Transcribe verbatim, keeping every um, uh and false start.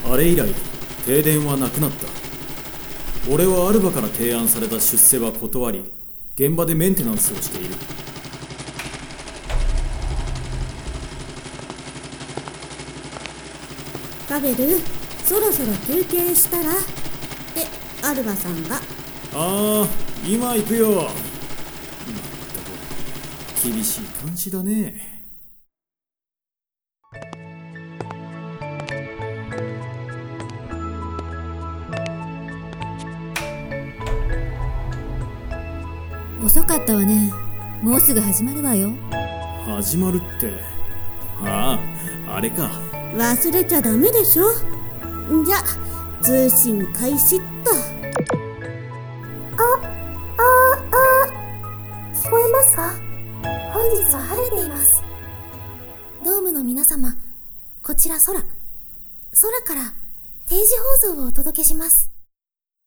あれ以来停電はなくなった。俺はアルバから提案された出世は断り、現場でメンテナンスをしている。 パベル、そろそろ休憩したらってアルバさんが。 ああ、今行くよ。まったく厳しい監視だね。 遅かったわね。もうすぐ始まるわよ。 始まるって、ああ、あれか。 忘れちゃダメでしょ。じゃ通信開始っと。 あ、あ、あ、聞こえますか？本日は晴れています。ドームの皆様、こちら空。空から定時放送をお届けします。